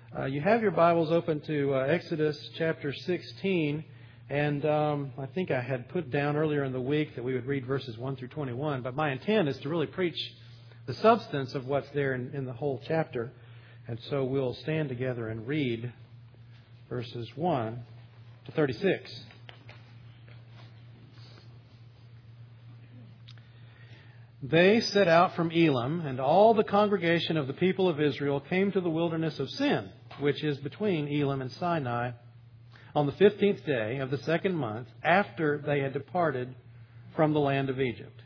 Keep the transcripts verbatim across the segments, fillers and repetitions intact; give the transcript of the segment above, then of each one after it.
Uh, you have your Bibles open to uh, Exodus chapter sixteen, and um, I think I had put down earlier in the week that we would read verses one through twenty-one, but my intent is to really preach the substance of what's there in, in the whole chapter. And so we'll stand together and read verses one to thirty-six. They set out from Elim, and all the congregation of the people of Israel came to the wilderness of Sin, which is between Elim and Sinai, on the fifteenth day of the second month, after they had departed from the land of Egypt.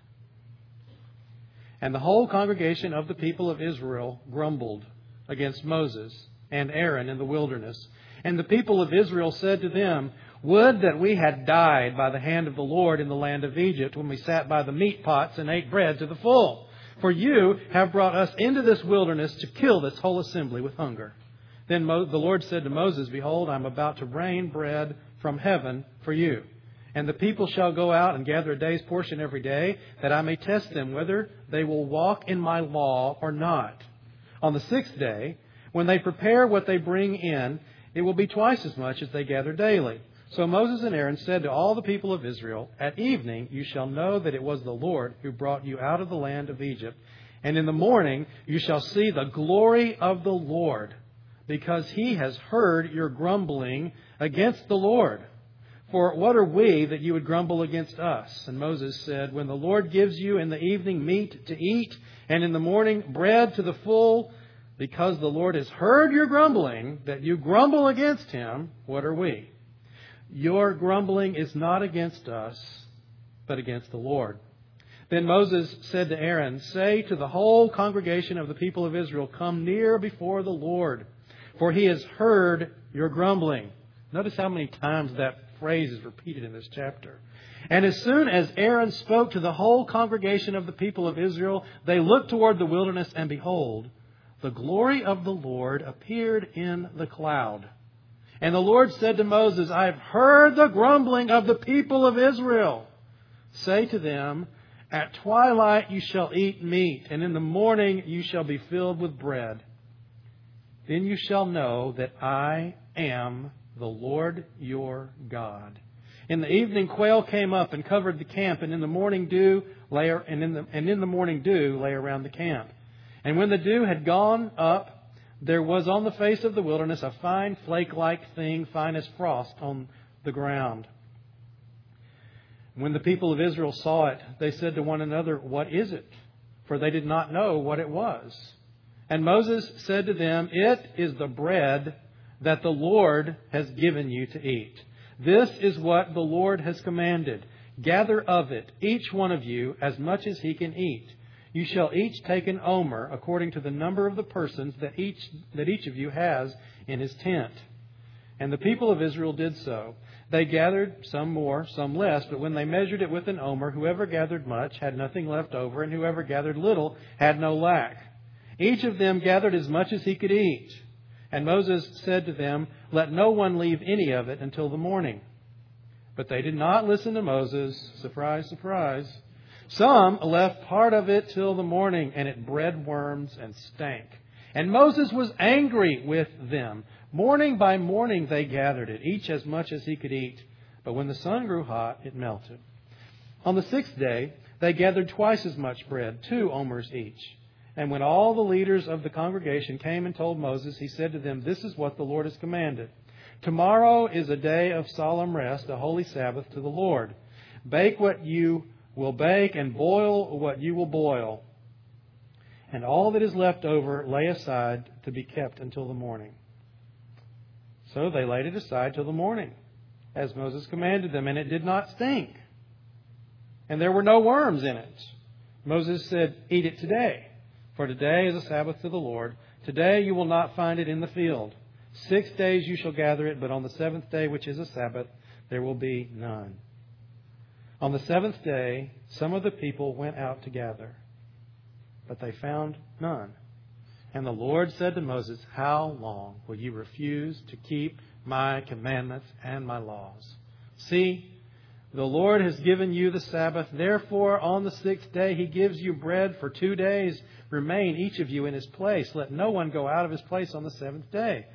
And the whole congregation of the people of Israel grumbled against Moses and Aaron in the wilderness. And the people of Israel said to them, "Would that we had died by the hand of the Lord in the land of Egypt, when we sat by the meat pots and ate bread to the full. For you have brought us into this wilderness to kill this whole assembly with hunger." Then Mo- the Lord said to Moses, "Behold, I am about to rain bread from heaven for you. And the people shall go out and gather a day's portion every day, that I may test them whether they will walk in my law or not. On the sixth day, when they prepare what they bring in, it will be twice as much as they gather daily." So Moses and Aaron said to all the people of Israel, "At evening you shall know that it was the Lord who brought you out of the land of Egypt. And in the morning you shall see the glory of the Lord, because He has heard your grumbling against the Lord. For what are we that you would grumble against us?" And Moses said, "When the Lord gives you in the evening meat to eat, and in the morning bread to the full, because the Lord has heard your grumbling, that you grumble against Him, what are we? Your grumbling is not against us, but against the Lord." Then Moses said to Aaron, "Say to the whole congregation of the people of Israel, 'Come near before the Lord, for He has heard your grumbling.'" Notice how many times that phrase is repeated in this chapter. And as soon as Aaron spoke to the whole congregation of the people of Israel, they looked toward the wilderness, and behold, the glory of the Lord appeared in the cloud. And the Lord said to Moses, "I have heard the grumbling of the people of Israel. Say to them, at twilight you shall eat meat, and in the morning you shall be filled with bread. Then you shall know that I am the Lord your God." In the evening quail came up and covered the camp, and in the morning dew lay and in the and in the morning dew lay around the camp. And when the dew had gone up, there was on the face of the wilderness a fine flake-like thing, fine as frost on the ground. When the people of Israel saw it, they said to one another, "What is it?" For they did not know what it was. And Moses said to them, "It is the bread that the Lord has given you to eat. This is what the Lord has commanded. Gather of it, each one of you, as much as he can eat. You shall each take an omer, according to the number of the persons that each that each of you has in his tent." And the people of Israel did so. They gathered, some more, some less, but when they measured it with an omer, whoever gathered much had nothing left over, and whoever gathered little had no lack. Each of them gathered as much as he could eat. And Moses said to them, "Let no one leave any of it until the morning." But they did not listen to Moses. Surprise, surprise. Some left part of it till the morning, and it bred worms and stank. And Moses was angry with them. Morning by morning they gathered it, each as much as he could eat. But when the sun grew hot, it melted. On the sixth day, they gathered twice as much bread, two omers each. And when all the leaders of the congregation came and told Moses, he said to them, "This is what the Lord has commanded. Tomorrow is a day of solemn rest, a holy Sabbath to the Lord. Bake what you will bake, and boil what you will boil. And all that is left over lay aside to be kept until the morning." So they laid it aside till the morning, as Moses commanded them, and it did not stink. And there were no worms in it. Moses said, "Eat it today, for today is a Sabbath to the Lord. Today you will not find it in the field. Six days you shall gather it, but on the seventh day, which is a Sabbath, there will be none." On the seventh day, some of the people went out to gather, but they found none. And the Lord said to Moses, "How long will you refuse to keep my commandments and my laws? See, the Lord has given you the Sabbath. Therefore, on the sixth day, He gives you bread for two days. Remain each of you in his place. Let no one go out of his place on the seventh day."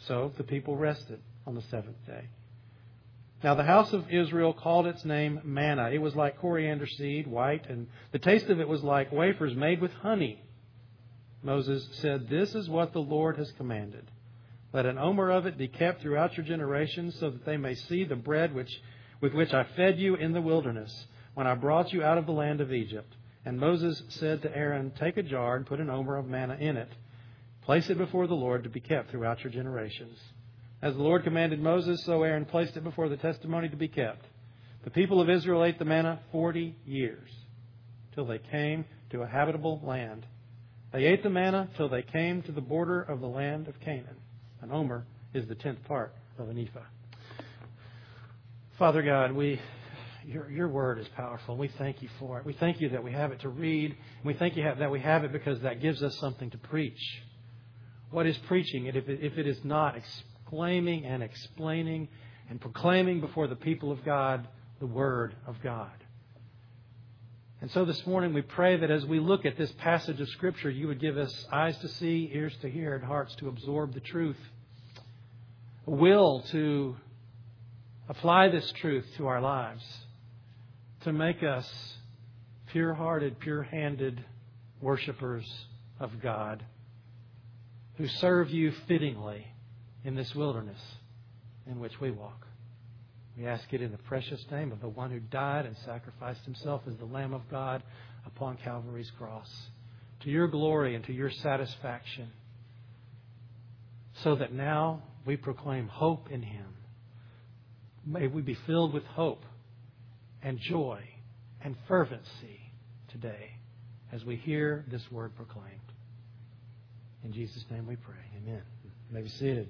So the people rested on the seventh day. Now the house of Israel called its name manna. It was like coriander seed, white, and the taste of it was like wafers made with honey. Moses said, "This is what the Lord has commanded. Let an omer of it be kept throughout your generations, so that they may see the bread which with which I fed you in the wilderness, when I brought you out of the land of Egypt." And Moses said to Aaron, "Take a jar and put an omer of manna in it. Place it before the Lord to be kept throughout your generations." As the Lord commanded Moses, so Aaron placed it before the testimony to be kept. The people of Israel ate the manna forty years, till they came to a habitable land. They ate the manna till they came to the border of the land of Canaan. An omer is the tenth part of an ephah. Father God, we your your word is powerful. We thank you for it. We thank you that we have it to read. We thank you that we have it because that gives us something to preach. What is preaching? If it, if it is not exclaiming and explaining and proclaiming before the people of God the word of God. And so this morning we pray that as we look at this passage of Scripture, you would give us eyes to see, ears to hear, and hearts to absorb the truth. A will to apply this truth to our lives, to make us pure-hearted, pure-handed worshipers of God who serve you fittingly in this wilderness in which we walk. We ask it in the precious name of the one who died and sacrificed himself as the Lamb of God upon Calvary's cross, to your glory and to your satisfaction, so that now we proclaim hope in Him. May we be filled with hope and joy and fervency today as we hear this word proclaimed. In Jesus' name we pray. Amen. You may be seated.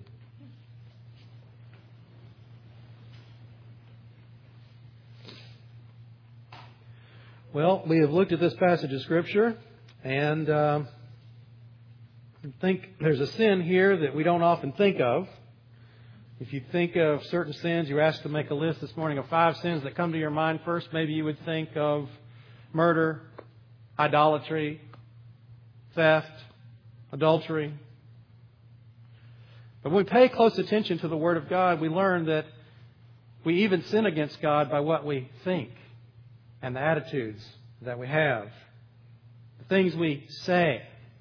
Well, we have looked at this passage of Scripture, and uh, I think there's a sin here that we don't often think of. If you think of certain sins, you're asked to make a list this morning of five sins that come to your mind first. Maybe you would think of murder, idolatry, theft, adultery. But when we pay close attention to the Word of God, we learn that we even sin against God by what we think and the attitudes that we have, the things we say.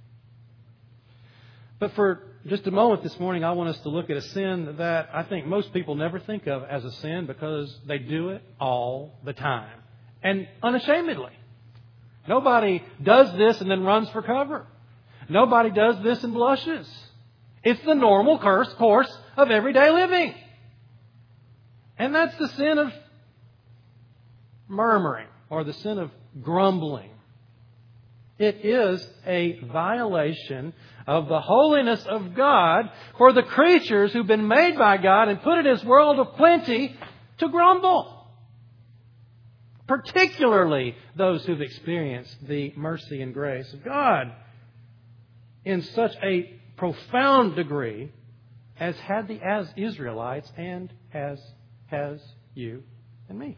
But for just a moment this morning, I want us to look at a sin that I think most people never think of as a sin because they do it all the time and unashamedly. Nobody does this and then runs for cover. Nobody does this and blushes. It's the normal course of everyday living. And that's the sin of murmuring or the sin of grumbling. It is a violation of the holiness of God for the creatures who've been made by God and put in His world of plenty to grumble. Particularly those who've experienced the mercy and grace of God in such a profound degree as had the as Israelites and as has you and me.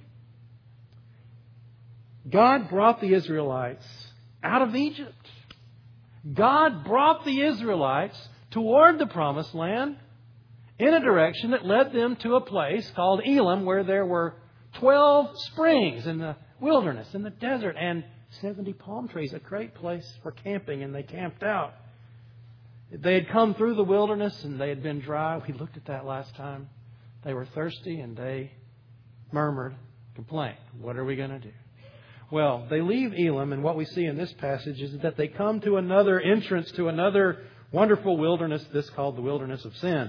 God brought the Israelites out of Egypt. God brought the Israelites toward the Promised Land in a direction that led them to a place called Elim, where there were twelve springs in the wilderness, in the desert, and seventy palm trees, a great place for camping, and they camped out. They had come through the wilderness and they had been dry. We looked at that last time. They were thirsty and they murmured, complained. What are we going to do? Well, they leave Elim, and what we see in this passage is that they come to another entrance to another wonderful wilderness, this called the wilderness of sin.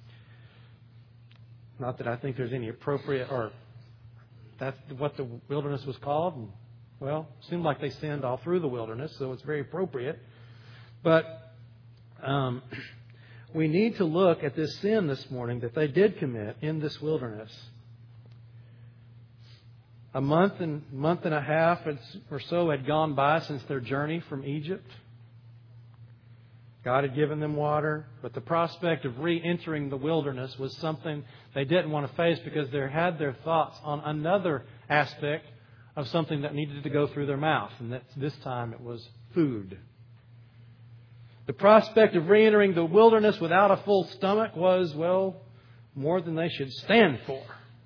Not that I think there's any appropriate, or that's what the wilderness was called. Well, it seemed like they sinned all through the wilderness, so it's very appropriate. But um, we need to look at this sin this morning that they did commit in this wilderness. A month and month and a half or so had gone by since their journey from Egypt. God had given them water, but the prospect of re-entering the wilderness was something they didn't want to face because they had their thoughts on another aspect of something that needed to go through their mouth. And that this time it was food. The prospect of re-entering the wilderness without a full stomach was, well, more than they should stand for.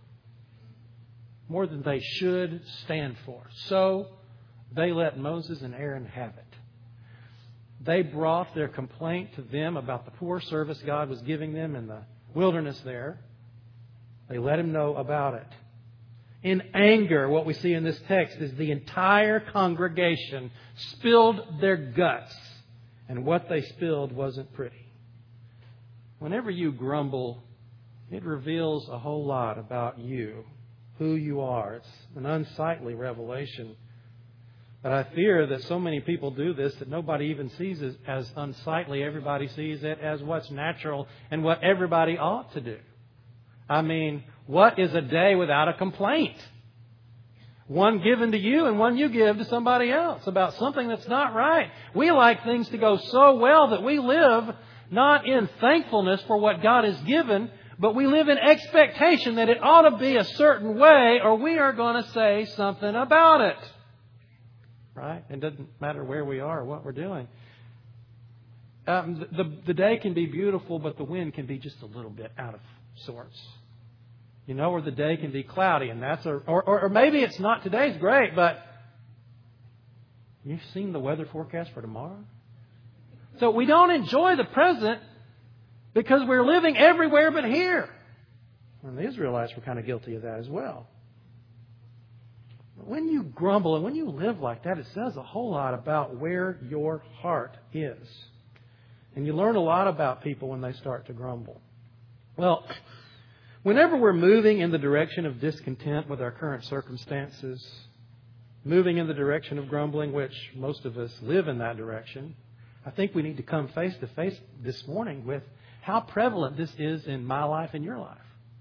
More than they should stand for. So they let Moses and Aaron have it. They brought their complaint to them about the poor service God was giving them in the wilderness there. They let Him know about it. In anger, what we see in this text is the entire congregation spilled their guts. And what they spilled wasn't pretty. Whenever you grumble, it reveals a whole lot about you, who you are. It's an unsightly revelation. But I fear that so many people do this that nobody even sees it as unsightly. Everybody sees it as what's natural and what everybody ought to do. I mean, what is a day without a complaint? One given to you and one you give to somebody else about something that's not right. We like things to go so well that we live not in thankfulness for what God has given, but we live in expectation that it ought to be a certain way or we are going to say something about it. Right? It doesn't matter where we are or what we're doing. Um, the, the day can be beautiful, but the wind can be just a little bit out of sorts. You know, or the day can be cloudy, and that's a, or, or, or maybe it's not today's great, but you've seen the weather forecast for tomorrow? So we don't enjoy the present because we're living everywhere but here. And the Israelites were kind of guilty of that as well. But when you grumble and when you live like that, it says a whole lot about where your heart is. And you learn a lot about people when they start to grumble. Well, whenever we're moving in the direction of discontent with our current circumstances, moving in the direction of grumbling, which most of us live in that direction, I think we need to come face to face this morning with how prevalent this is in my life and your life.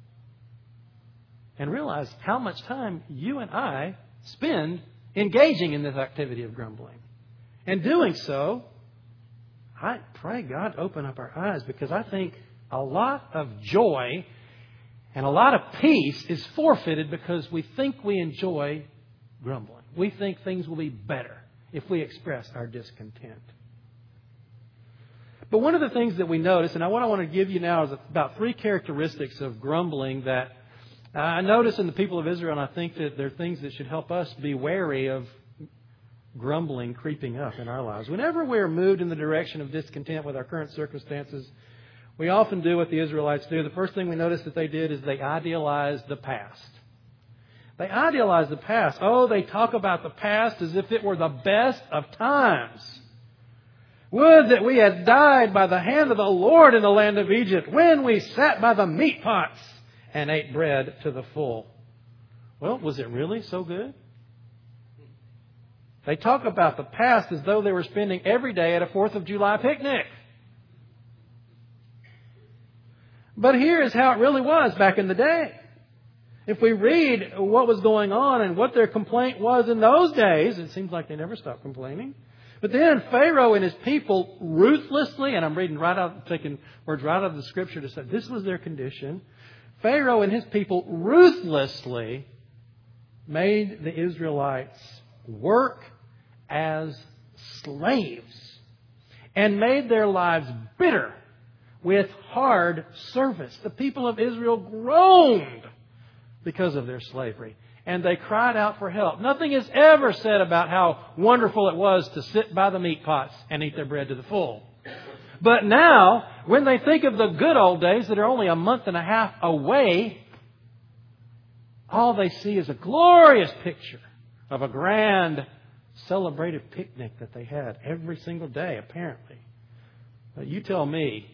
And realize how much time you and I spend engaging in this activity of grumbling. And doing so, I pray God open up our eyes, because I think a lot of joy and a lot of peace is forfeited because we think we enjoy grumbling. We think things will be better if we express our discontent. But one of the things that we notice, and what I want to give you now, is about three characteristics of grumbling that I notice in the people of Israel, and I think that they're things that should help us be wary of grumbling creeping up in our lives. Whenever we're moved in the direction of discontent with our current circumstances, we often do what the Israelites do. The first thing we notice that they did is they idealized the past. They idealized the past. Oh, they talk about the past as if it were the best of times. Would that we had died by the hand of the Lord in the land of Egypt, when we sat by the meat pots and ate bread to the full. Well, was it really so good? They talk about the past as though they were spending every day at a fourth of July picnic. But here is how it really was back in the day. If we read what was going on and what their complaint was in those days, it seems like they never stopped complaining. But then Pharaoh and his people ruthlessly, and I'm reading right out, taking words right out of the Scripture to say this was their condition. Pharaoh and his people ruthlessly made the Israelites work as slaves and made their lives bitter with hard service. The people of Israel groaned because of their slavery, and they cried out for help. Nothing is ever said about how wonderful it was to sit by the meat pots and eat their bread to the full. But now, when they think of the good old days that are only a month and a half away, all they see is a glorious picture of a grand celebrative picnic that they had every single day, apparently. But you tell me,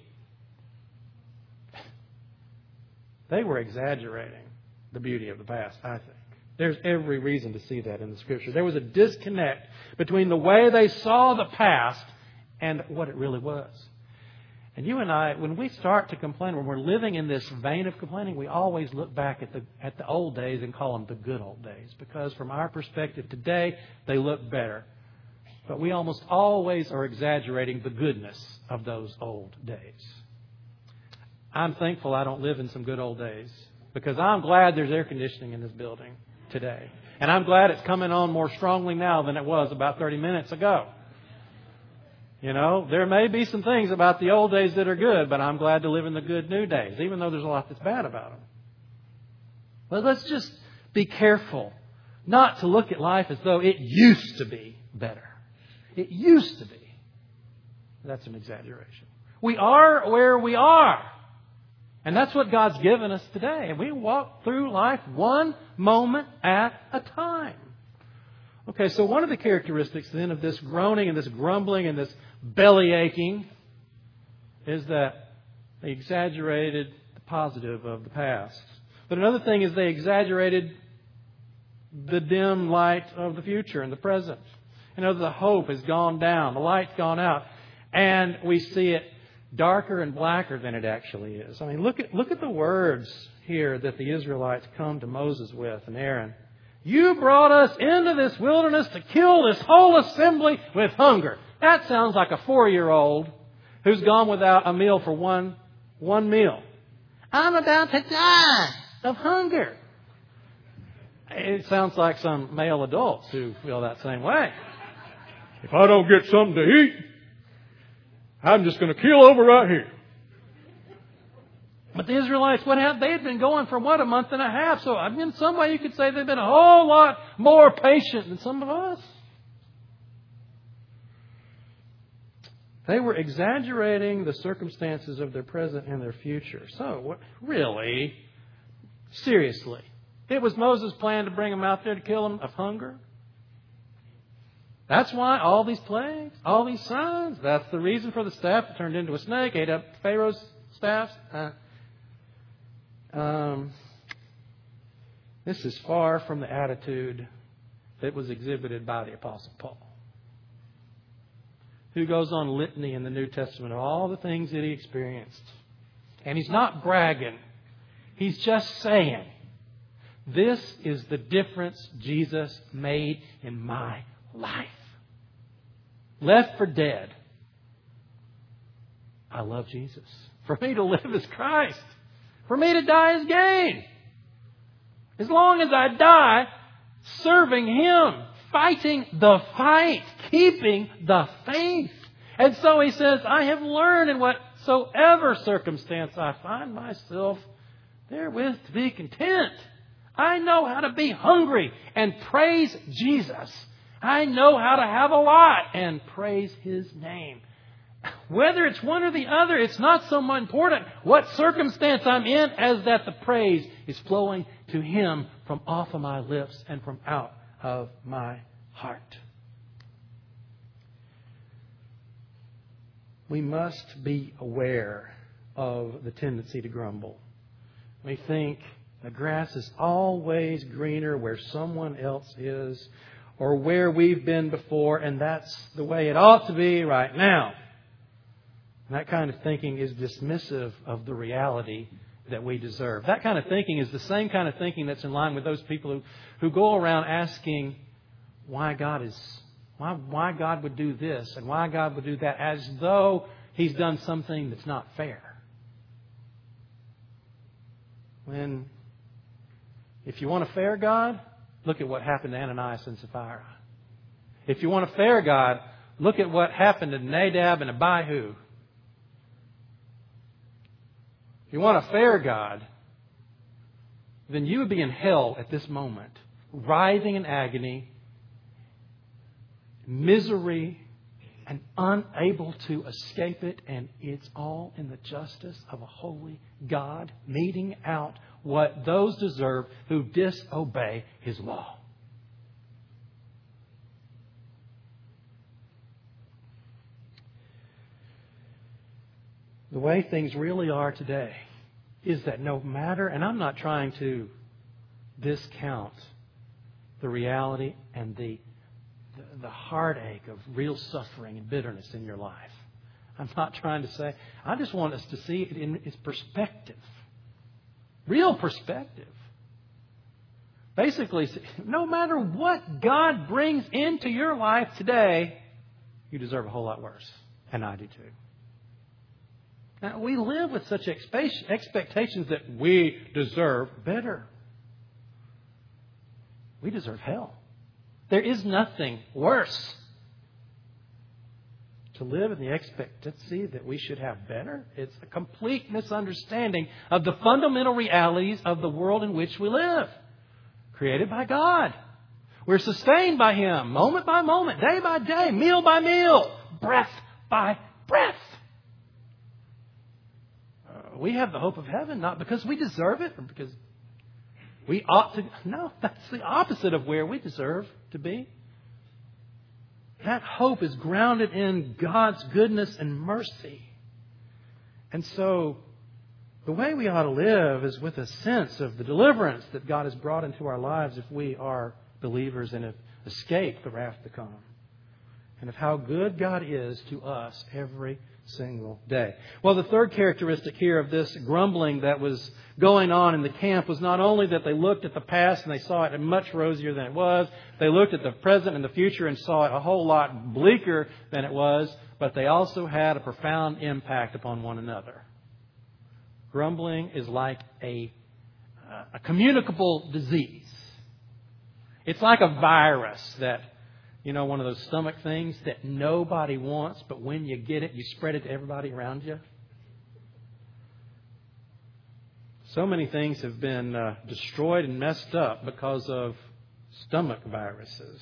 they were exaggerating the beauty of the past, I think. There's every reason to see that in the Scripture. There was a disconnect between the way they saw the past and what it really was. And you and I, when we start to complain, when we're living in this vein of complaining, we always look back at the at the old days and call them the good old days. Because from our perspective today, they look better. But we almost always are exaggerating the goodness of those old days. I'm thankful I don't live in some good old days, because I'm glad there's air conditioning in this building today. And I'm glad it's coming on more strongly now than it was about thirty minutes ago. You know, there may be some things about the old days that are good, but I'm glad to live in the good new days, even though there's a lot that's bad about them. But let's just be careful not to look at life as though it used to be better. It used to be. That's an exaggeration. We are where we are. And that's what God's given us today. And we walk through life one moment at a time. Okay, so one of the characteristics then of this groaning and this grumbling and this belly aching is that they exaggerated the positive of the past. But another thing is they exaggerated the dim light of the future and the present. You know, the hope has gone down. The light's gone out. And we see it darker and blacker than it actually is. I mean, look at look at the words here that the Israelites come to Moses with and Aaron. You brought us into this wilderness to kill this whole assembly with hunger. That sounds like a four-year-old who's gone without a meal for one, one meal. I'm about to die of hunger. It sounds like some male adults who feel that same way. If I don't get something to eat, I'm just going to keel over right here. But the Israelites, what happened? They had been going for, what, a month and a half. So, I mean, in some way you could say they've been a whole lot more patient than some of us. They were exaggerating the circumstances of their present and their future. So, what, really, seriously, it was Moses' plan to bring them out there to kill them of hunger? That's why all these plagues, all these signs, that's the reason for the staff that turned into a snake, ate up Pharaoh's staffs. Uh, um, this is far from the attitude that was exhibited by the Apostle Paul, who goes on litany in the New Testament of all the things that he experienced. And he's not bragging. He's just saying, this is the difference Jesus made in my life. Left for dead. I love Jesus. For me to live is Christ. For me to die is gain. As long as I die, serving Him, fighting the fight, keeping the faith. And so he says, I have learned in whatsoever circumstance I find myself therewith to be content. I know how to be hungry and praise Jesus. I know how to have a lot and praise His name. Whether it's one or the other, it's not so important what circumstance I'm in as that the praise is flowing to Him from off of my lips and from out of my heart. We must be aware of the tendency to grumble. We think the grass is always greener where someone else is, or where we've been before, and that's the way it ought to be right now. And that kind of thinking is dismissive of the reality that we deserve. That kind of thinking is the same kind of thinking that's in line with those people who, who go around asking why God is why why God would do this and why God would do that, as though He's done something that's not fair. When if you want a fair God, look at what happened to Ananias and Sapphira. If you want a fair God, look at what happened to Nadab and Abihu. If you want a fair God, then you would be in hell at this moment, writhing in agony, misery, and unable to escape it. And it's all in the justice of a holy God meting out what those deserve who disobey His law. The way things really are today is that no matter, and I'm not trying to discount the reality and the, the, the heartache of real suffering and bitterness in your life. I'm not trying to say, I just want us to see it in its perspective. Real perspective. Basically, no matter what God brings into your life today, you deserve a whole lot worse. And I do too. Now, we live with such expectations that we deserve better. We deserve hell. There is nothing worse. to live in the expectancy that we should have better. It's a complete misunderstanding of the fundamental realities of the world in which we live. Created by God. We're sustained by Him, moment by moment, day by day, meal by meal, breath by breath. Uh, we have the hope of heaven, not because we deserve it or because we ought to. No, that's the opposite of where we deserve to be. That hope is grounded in God's goodness and mercy. And so the way we ought to live is with a sense of the deliverance that God has brought into our lives if we are believers and have escaped the wrath to come. And of how good God is to us every single day. Well, the third characteristic here of this grumbling that was going on in the camp was not only that they looked at the past and they saw it much rosier than it was. They looked at the present and the future and saw it a whole lot bleaker than it was. But they also had a profound impact upon one another. Grumbling is like a, uh, a communicable disease. It's like a virus that, you know, one of those stomach things that nobody wants, but when you get it, you spread it to everybody around you. So many things have been uh, destroyed and messed up because of stomach viruses.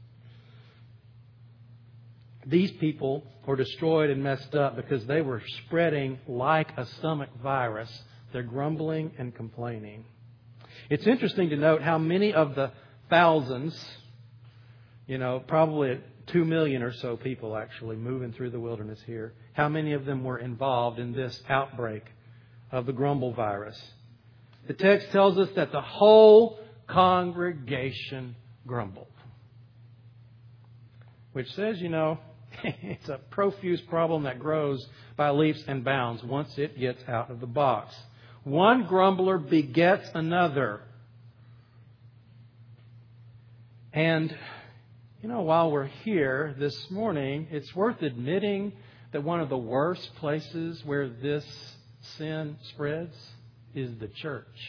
These people were destroyed and messed up because they were spreading like a stomach virus. They're grumbling and complaining. It's interesting to note how many of the thousands, you know, probably two million or so people actually moving through the wilderness here, how many of them were involved in this outbreak of the grumble virus. The text tells us that the whole congregation grumbled. Which says, you know, it's a profuse problem that grows by leaps and bounds once it gets out of the box. One grumbler begets another. And, you know, while we're here this morning, it's worth admitting that one of the worst places where this sin spreads is the church.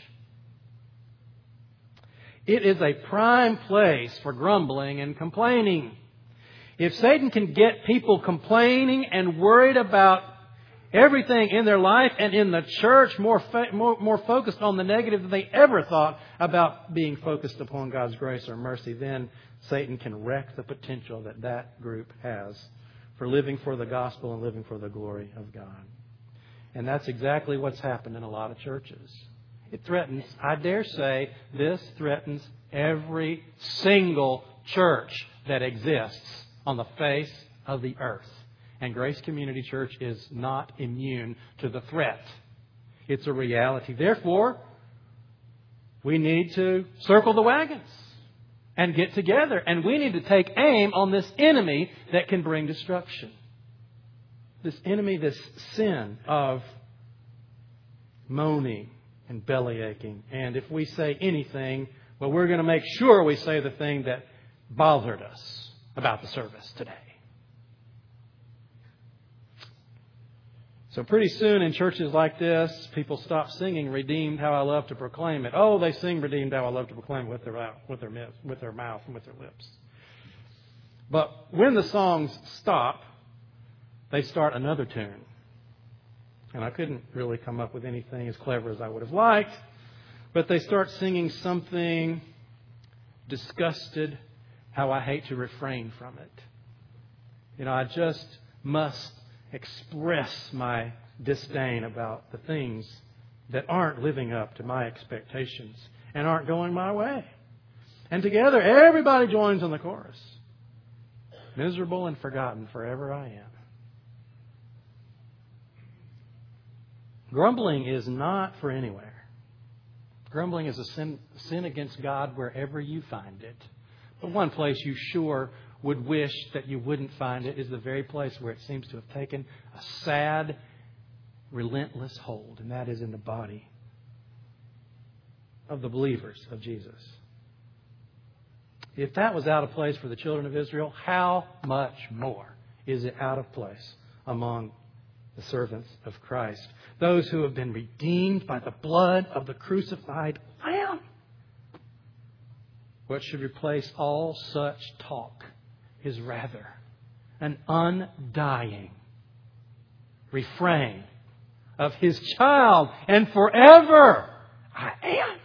It is a prime place for grumbling and complaining. If Satan can get people complaining and worried about everything in their life and in the church more, fa- more more focused on the negative than they ever thought about being focused upon God's grace or mercy, then Satan can wreck the potential that that group has for living for the gospel and living for the glory of God. And that's exactly what's happened in a lot of churches. It threatens, I dare say, this threatens every single church that exists on the face of the earth. And Grace Community Church is not immune to the threat. It's a reality. Therefore, we need to circle the wagons and get together. And we need to take aim on this enemy that can bring destruction. This enemy, this sin of moaning and belly aching. And if we say anything, well, we're going to make sure we say the thing that bothered us about the service today. So pretty soon in churches like this, people stop singing "Redeemed, How I Love to Proclaim It." Oh, they sing "Redeemed, How I Love to Proclaim It" with their with their with their mouth and with their lips. But when the songs stop, they start another tune. And I couldn't really come up with anything as clever as I would have liked. But they start singing something disgusted, how I hate to refrain from it. You know, I just must express my disdain about the things that aren't living up to my expectations and aren't going my way. And together, everybody joins on the chorus. Miserable and forgotten forever I am. Grumbling is not for anywhere. Grumbling is a sin, sin against God wherever you find it. But one place you sure would wish that you wouldn't find it is the very place where it seems to have taken a sad, relentless hold, and that is in the body of the believers of Jesus. If that was out of place for the children of Israel, how much more is it out of place among the servants of Christ? Those who have been redeemed by the blood of the crucified Lamb. What should replace all such talk is rather an undying refrain of His child, and forever I am.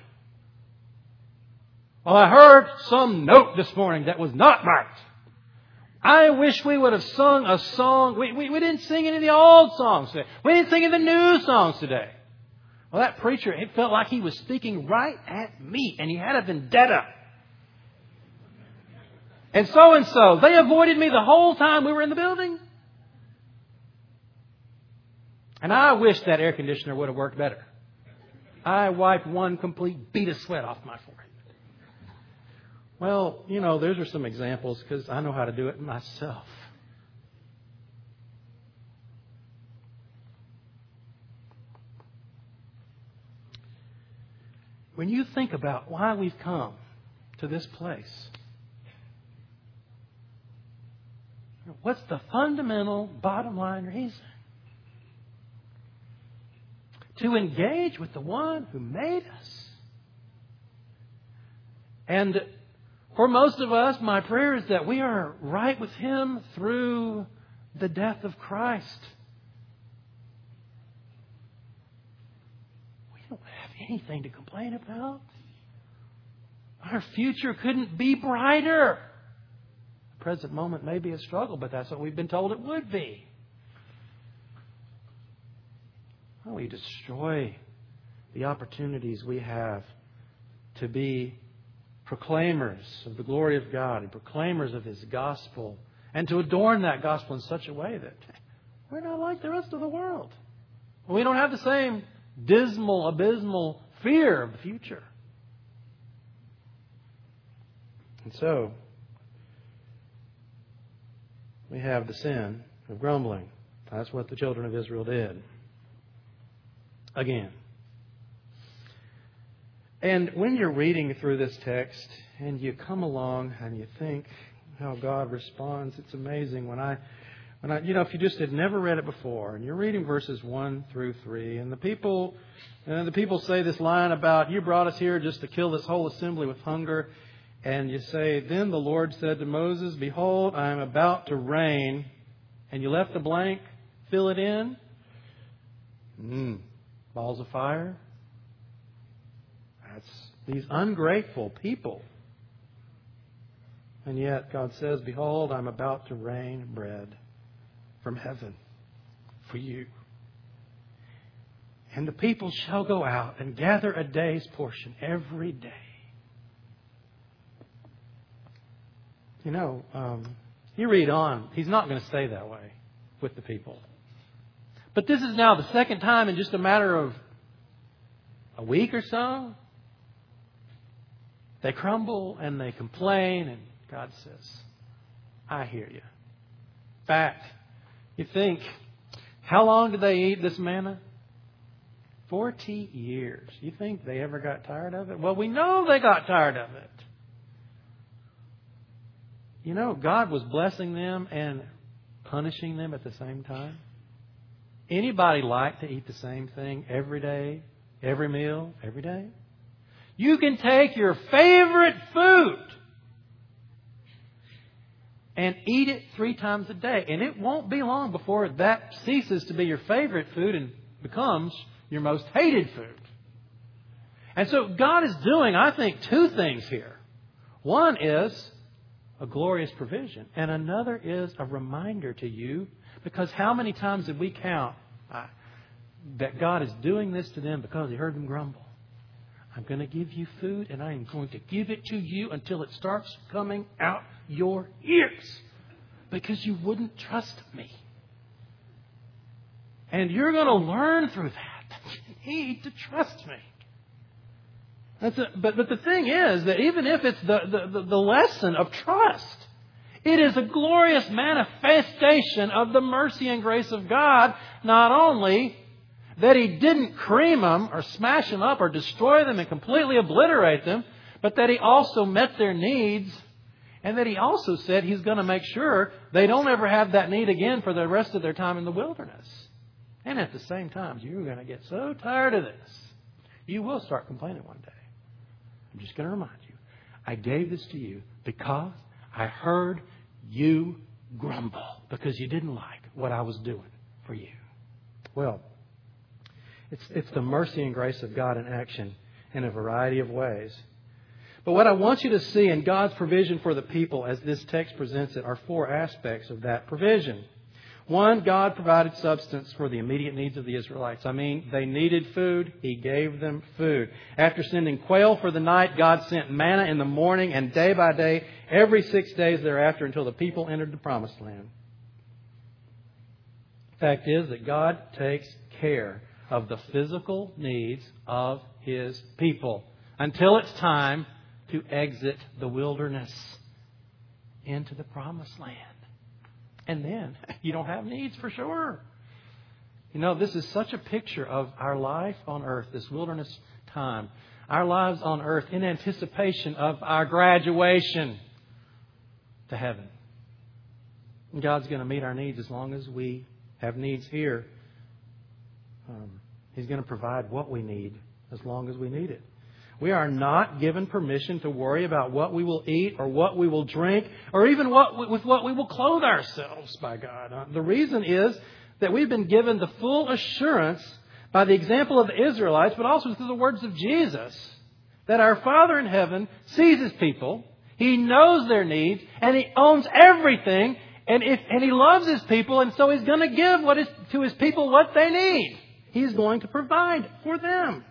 Well, I heard some note this morning that was not right. I wish we would have sung a song. We, we, we didn't sing any of the old songs today. We didn't sing any of the new songs today. Well, that preacher, it felt like he was speaking right at me, and he had a vendetta. And so and so, they avoided me the whole time we were in the building. And I wish that air conditioner would have worked better. I wiped one complete bead of sweat off my forehead. Well, you know, those are some examples because I know how to do it myself. When you think about why we've come to this place, what's the fundamental bottom line reason? To engage with the one who made us. And for most of us, my prayer is that we are right with Him through the death of Christ. We don't have anything to complain about. Our future couldn't be brighter. The present moment may be a struggle, but that's what we've been told it would be. How we destroy the opportunities we have to be proclaimers of the glory of God and proclaimers of His gospel, and to adorn that gospel in such a way that we're not like the rest of the world. We don't have the same dismal, abysmal fear of the future. And so, we have the sin of grumbling. That's what the children of Israel did. Again. And when you're reading through this text and you come along and you think how God responds, it's amazing. When I, when I, you know, if you just had never read it before, and you're reading verses one through three, and the people, and the people say this line about, you brought us here just to kill this whole assembly with hunger, and you say, then the Lord said to Moses, behold, I am about to rain, and you left the blank, fill it in. Mm, balls of fire. That's these ungrateful people. And yet God says, behold, I'm about to rain bread from heaven for you. And the people shall go out and gather a day's portion every day. You know, um, you read on, He's not going to stay that way with the people. But this is now the second time in just a matter of a week or so. They crumble and they complain, and God says, I hear you. In fact, you think, how long did they eat this manna? Forty years. You think they ever got tired of it? Well, we know they got tired of it. You know, God was blessing them and punishing them at the same time. Anybody like to eat the same thing every day, every meal, every day? You can take your favorite food and eat it three times a day. And it won't be long before that ceases to be your favorite food and becomes your most hated food. And so God is doing, I think, two things here. One is a glorious provision, and another is a reminder to you, because how many times did we count uh, that God is doing this to them because He heard them grumble? I'm going to give you food, and I am going to give it to you until it starts coming out your ears, because you wouldn't trust me. And you're going to learn through that. You need to trust me. That's a, but, but the thing is that even if it's the, the, the lesson of trust, it is a glorious manifestation of the mercy and grace of God. Not only that He didn't cream them or smash them up or destroy them and completely obliterate them, but that He also met their needs, and that He also said He's going to make sure they don't ever have that need again for the rest of their time in the wilderness. And at the same time, you're going to get so tired of this, you will start complaining one day. I'm just going to remind you, I gave this to you because I heard you grumble because you didn't like what I was doing for you. Well, it's, it's the mercy and grace of God in action in a variety of ways. But what I want you to see in God's provision for the people as this text presents it are four aspects of that provision. One, God provided substance for the immediate needs of the Israelites. I mean, they needed food. He gave them food. After sending quail for the night, God sent manna in the morning and day by day, every six days thereafter until the people entered the Promised Land. The fact is that God takes care of the physical needs of His people until it's time to exit the wilderness into the Promised Land. And then you don't have needs for sure. You know, this is such a picture of our life on earth, this wilderness time. Our lives on earth in anticipation of our graduation to heaven. And God's going to meet our needs as long as we have needs here. Um, He's going to provide what we need as long as we need it. We are not given permission to worry about what we will eat or what we will drink or even what with what we will clothe ourselves by God. Uh, the reason is that we've been given the full assurance by the example of the Israelites, but also through the words of Jesus, that our Father in heaven sees His people, He knows their needs, and He owns everything, and, if, and He loves His people, and so He's going to give what is, to His people what they need. He's going to provide for them.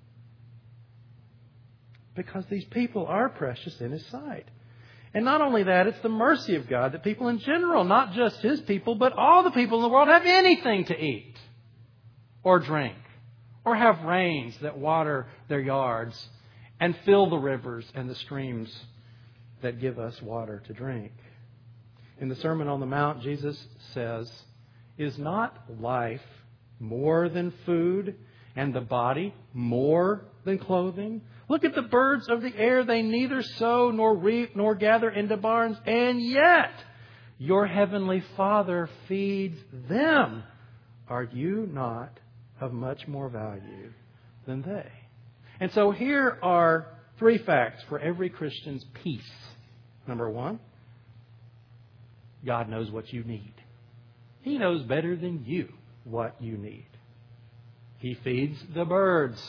Because these people are precious in His sight. And not only that, it's the mercy of God that people in general, not just His people, but all the people in the world have anything to eat or drink or have rains that water their yards and fill the rivers and the streams that give us water to drink. In the Sermon on the Mount, Jesus says, "Is not life more than food and the body more than clothing? Look at the birds of the air. They neither sow nor reap nor gather into barns. And yet your heavenly Father feeds them. Are you not of much more value than they?" And so here are three facts for every Christian's peace. Number one, God knows what you need. He knows better than you what you need. He feeds the birds.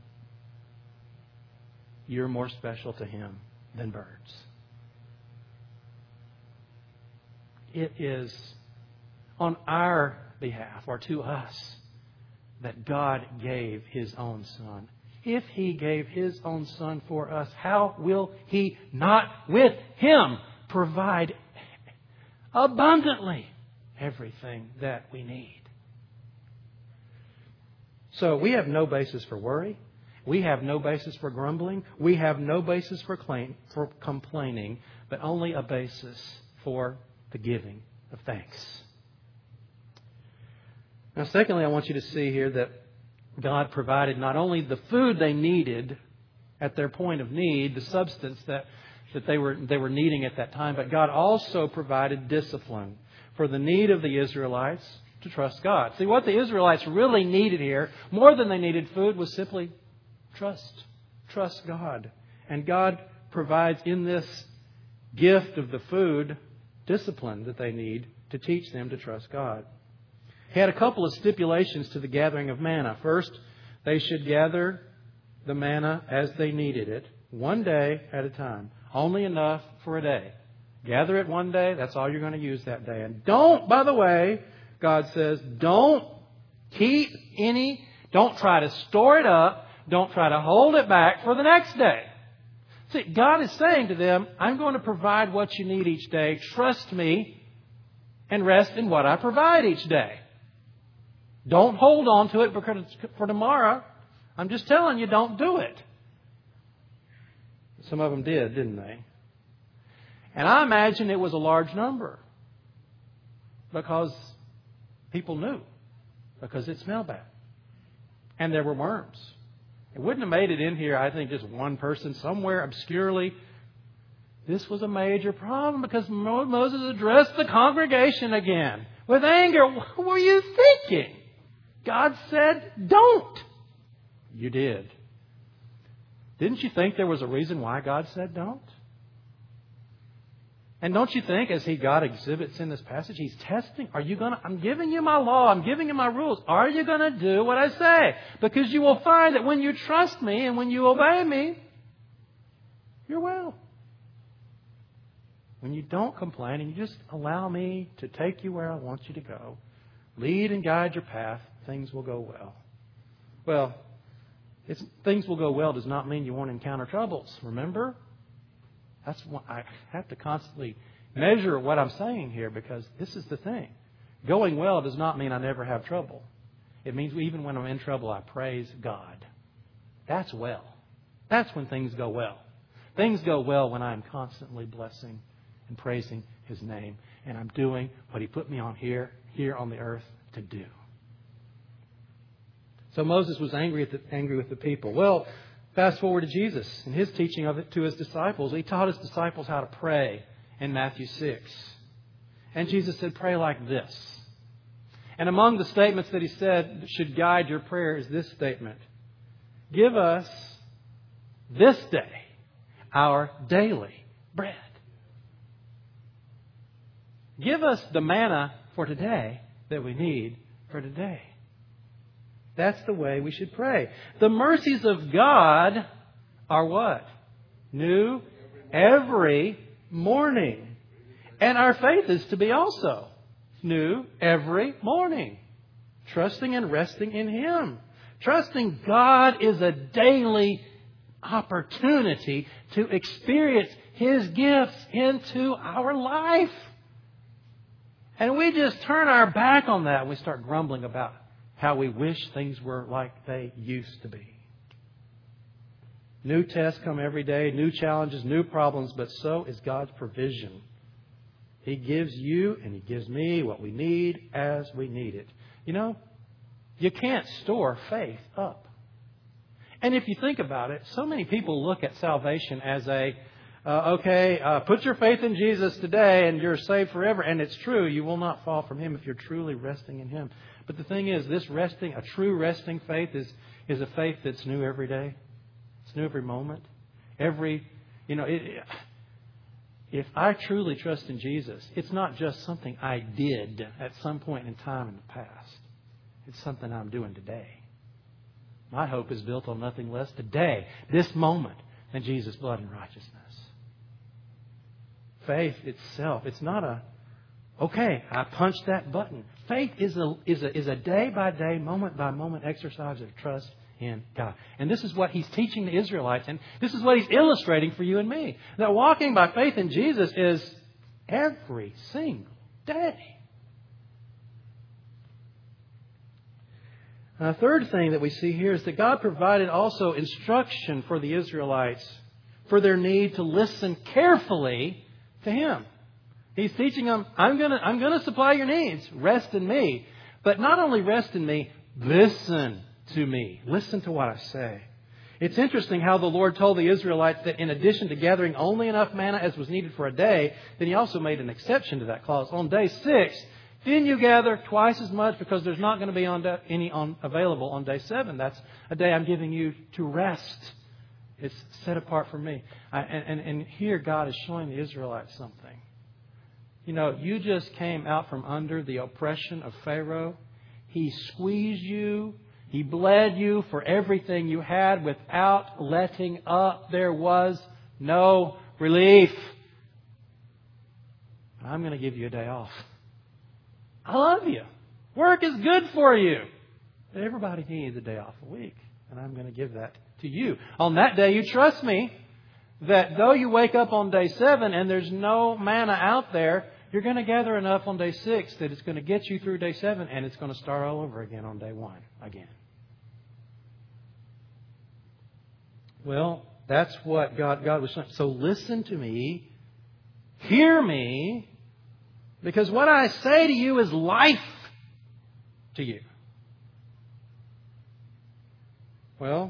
You're more special to Him than birds. It is on our behalf, or to us, that God gave His own Son. If He gave His own Son for us, how will He not with Him provide abundantly everything that we need? So we have no basis for worry. We have no basis for grumbling. We have no basis for, claim, for complaining, but only a basis for the giving of thanks. Now, secondly, I want you to see here that God provided not only the food they needed at their point of need, the substance that, that they were, they were needing at that time, but God also provided discipline for the need of the Israelites to trust God. See, what the Israelites really needed here, more than they needed food, was simply trust. Trust God. And God provides in this gift of the food discipline that they need to teach them to trust God. He had a couple of stipulations to the gathering of manna. First, they should gather the manna as they needed it, one day at a time. Only enough for a day. Gather it one day, that's all you're going to use that day. And don't, by the way, God says, don't keep any, don't try to store it up, don't try to hold it back for the next day. See, God is saying to them, I'm going to provide what you need each day. Trust me and rest in what I provide each day. Don't hold on to it because it's for tomorrow. I'm just telling you, don't do it. Some of them did, didn't they? And I imagine it was a large number because people knew, because it smelled bad. And there were worms. It wouldn't have made it in here, I think, just one person somewhere obscurely. This was a major problem because Moses addressed the congregation again with anger. What were you thinking? God said, don't. You did. Didn't you think there was a reason why God said don't? And don't you think, as he God exhibits in this passage, He's testing, are you going to, I'm giving you my law, I'm giving you my rules. Are you going to do what I say? Because you will find that when you trust me and when you obey me, you're well. When you don't complain and you just allow me to take you where I want you to go, lead and guide your path, things will go well. Well, it's, things will go well does not mean you won't encounter troubles. Remember? That's what I have to constantly measure what I'm saying here, because this is the thing. Going well does not mean I never have trouble. It means even when I'm in trouble, I praise God. That's well. That's when things go well. Things go well when I'm constantly blessing and praising His name, and I'm doing what He put me on here, here on the earth to do. So Moses was angry at the, angry with the people. Well, fast forward to Jesus and His teaching of it to His disciples. He taught His disciples how to pray in Matthew six. And Jesus said, pray like this. And among the statements that He said should guide your prayer is this statement. Give us this day our daily bread. Give us the manna for today that we need for today. That's the way we should pray. The mercies of God are what? New every morning. And our faith is to be also new every morning. Trusting and resting in Him. Trusting God is a daily opportunity to experience His gifts into our life. And we just turn our back on that and we start grumbling about how we wish things were like they used to be. New tests come every day, new challenges, new problems, but so is God's provision. He gives you and He gives me what we need as we need it. You know, you can't store faith up. And if you think about it, so many people look at salvation as a, uh, okay, uh, put your faith in Jesus today and you're saved forever. And it's true, you will not fall from Him if you're truly resting in Him. But the thing is, this resting, a true resting faith is, is a faith that's new every day. It's new every moment. Every, you know, it, if I truly trust in Jesus, it's not just something I did at some point in time in the past. It's something I'm doing today. My hope is built on nothing less today, this moment, than Jesus' blood and righteousness. Faith itself, it's not a, okay, I punched that button. Faith is a, is a, is a day-by-day, moment-by-moment exercise of trust in God. And this is what He's teaching the Israelites. And this is what He's illustrating for you and me. That walking by faith in Jesus is every single day. A third thing that we see here is that God provided also instruction for the Israelites for their need to listen carefully to Him. He's teaching them, I'm going to I'm going to supply your needs. Rest in me. But not only rest in me, listen to me. Listen to what I say. It's interesting how the Lord told the Israelites that in addition to gathering only enough manna as was needed for a day, then He also made an exception to that clause. On day six, then you gather twice as much because there's not going to be on day, any on, available on day seven. That's a day I'm giving you to rest. It's set apart for me. I, and, and, and here God is showing the Israelites something. You know, you just came out from under the oppression of Pharaoh. He squeezed you. He bled you for everything you had without letting up. There was no relief. I'm going to give you a day off. I love you. Work is good for you. But everybody needs a day off a week. And I'm going to give that to you. On that day, you trust me that though you wake up on day seven and there's no manna out there, you're going to gather enough on day six that it's going to get you through day seven, and it's going to start all over again on day one again. Well, that's what God, God was saying. So listen to me. Hear me. Because what I say to you is life to you. Well,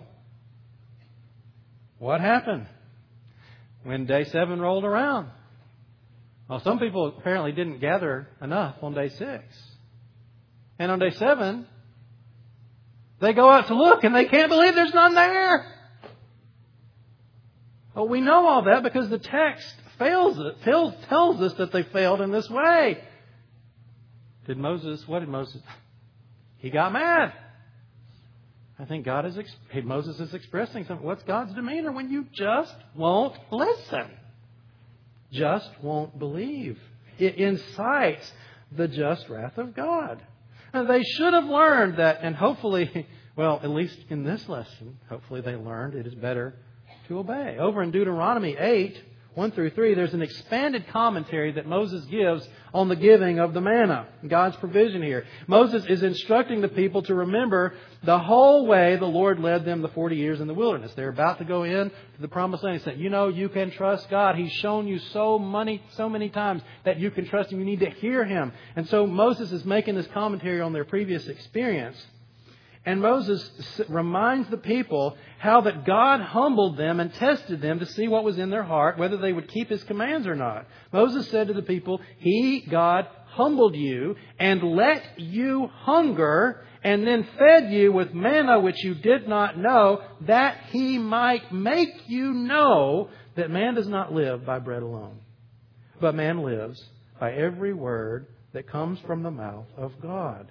what happened when day seven rolled around? Well, some people apparently didn't gather enough on day six. And on day seven, they go out to look and they can't believe there's none there. Well, we know all that because the text fails it, tells, tells us that they failed in this way. Did Moses, what did Moses, he got mad. I think God is, Moses is expressing something. What's God's demeanor when you just won't listen? Just won't believe. It incites the just wrath of God. And they should have learned that, and hopefully, well, at least in this lesson, hopefully they learned it is better to obey. Over in Deuteronomy eight, one through three, there's an expanded commentary that Moses gives on the giving of the manna, God's provision here. Moses is instructing the people to remember the whole way the Lord led them the forty years in the wilderness. They're about to go in to the promised land. He said, you know, you can trust God. He's shown you so many, so many times that you can trust Him. You need to hear Him. And so Moses is making this commentary on their previous experience. And Moses reminds the people how that God humbled them and tested them to see what was in their heart, whether they would keep His commands or not. Moses said to the people, He, God, humbled you and let you hunger and then fed you with manna which you did not know, that He might make you know that man does not live by bread alone, but man lives by every word that comes from the mouth of God.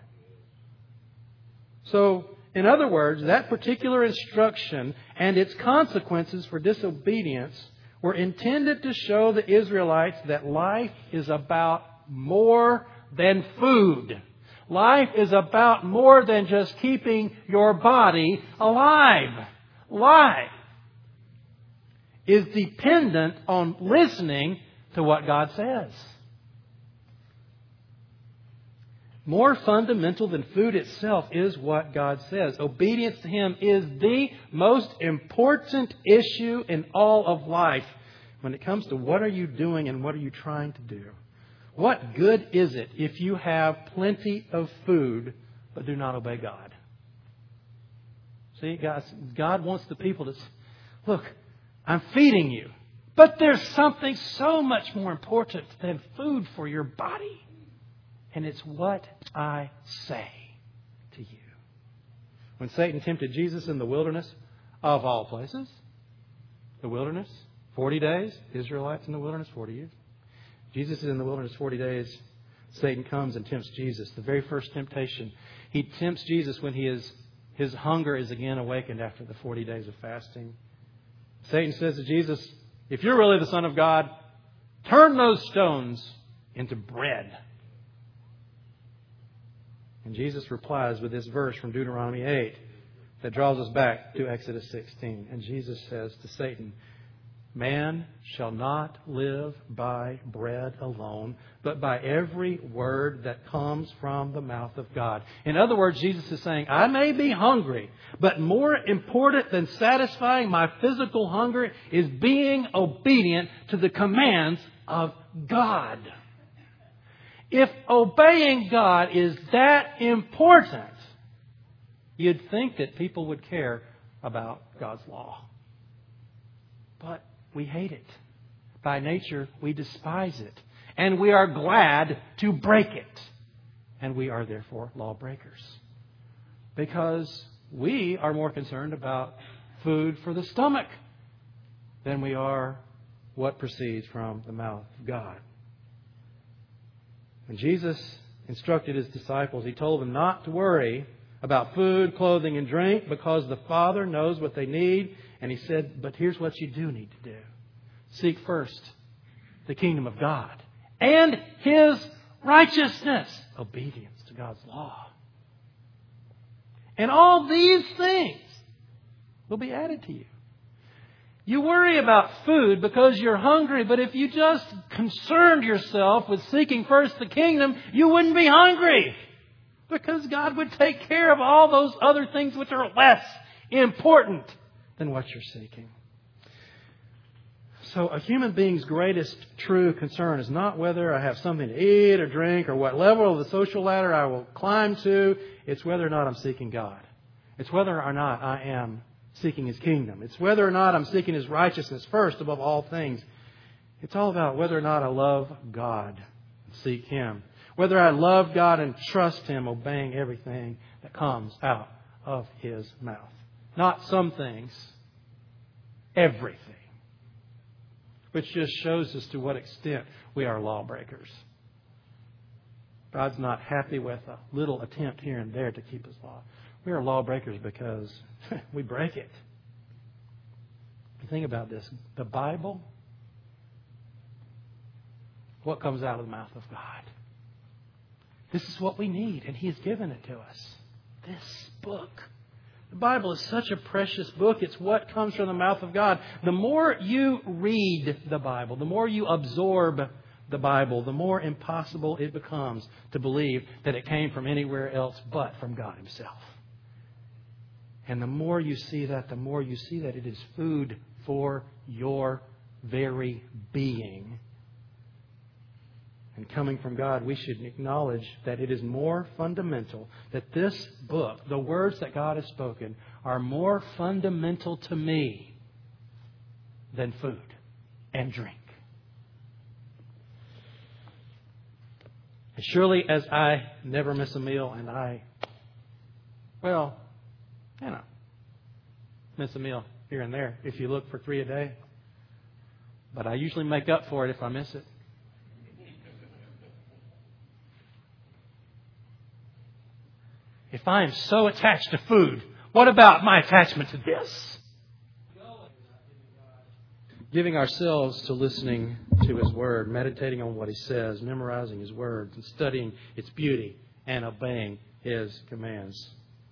So, in other words, that particular instruction and its consequences for disobedience were intended to show the Israelites that life is about more than food. Life is about more than just keeping your body alive. Life is dependent on listening to what God says. More fundamental than food itself is what God says. Obedience to Him is the most important issue in all of life when it comes to what are you doing and what are you trying to do. What good is it if you have plenty of food but do not obey God? See, guys, God wants the people to say, look, I'm feeding you, but there's something so much more important than food for your body. And it's what I say to you. When Satan tempted Jesus in the wilderness, of all places, the wilderness, forty days, Israelites in the wilderness, forty years. Jesus is in the wilderness forty days. Satan comes and tempts Jesus. The very first temptation. He tempts Jesus when he is, his hunger is again awakened after the forty days of fasting. Satan says to Jesus, if you're really the Son of God, turn those stones into bread. And Jesus replies with this verse from Deuteronomy eight that draws us back to Exodus sixteen. And Jesus says to Satan, man shall not live by bread alone, but by every word that comes from the mouth of God. In other words, Jesus is saying, I may be hungry, but more important than satisfying my physical hunger is being obedient to the commands of God. If obeying God is that important, you'd think that people would care about God's law. But we hate it. By nature, we despise it. And we are glad to break it. And we are therefore lawbreakers. Because we are more concerned about food for the stomach than we are what proceeds from the mouth of God. When Jesus instructed His disciples, He told them not to worry about food, clothing, and drink because the Father knows what they need. And He said, but here's what you do need to do. Seek first the kingdom of God and His righteousness. Obedience to God's law. And all these things will be added to you. You worry about food because you're hungry, but if you just concerned yourself with seeking first the kingdom, you wouldn't be hungry. Because God would take care of all those other things which are less important than what you're seeking. So a human being's greatest true concern is not whether I have something to eat or drink or what level of the social ladder I will climb to. It's whether or not I'm seeking God. It's whether or not I am seeking His kingdom. It's whether or not I'm seeking His righteousness first above all things. It's all about whether or not I love God and seek Him. Whether I love God and trust Him, obeying everything that comes out of His mouth. Not some things. Everything. which just shows us to what extent we are lawbreakers. God's not happy with a little attempt here and there to keep His law. We are lawbreakers because we break it. Think about this. The Bible, what comes out of the mouth of God? This is what we need, and He has given it to us. This book. The Bible is such a precious book. It's what comes from the mouth of God. The more you read the Bible, the more you absorb the Bible, the more impossible it becomes to believe that it came from anywhere else but from God Himself. And the more you see that, the more you see that it is food for your very being. And coming from God, we should acknowledge that it is more fundamental, that this book, the words that God has spoken, are more fundamental to me than food and drink. And surely as I never miss a meal and I, well, you know, miss a meal here and there if you look for three a day. But I usually make up for it if I miss it. If I am so attached to food, what about my attachment to this? Giving ourselves to listening to His Word, meditating on what He says, memorizing His words, and studying its beauty and obeying His commands.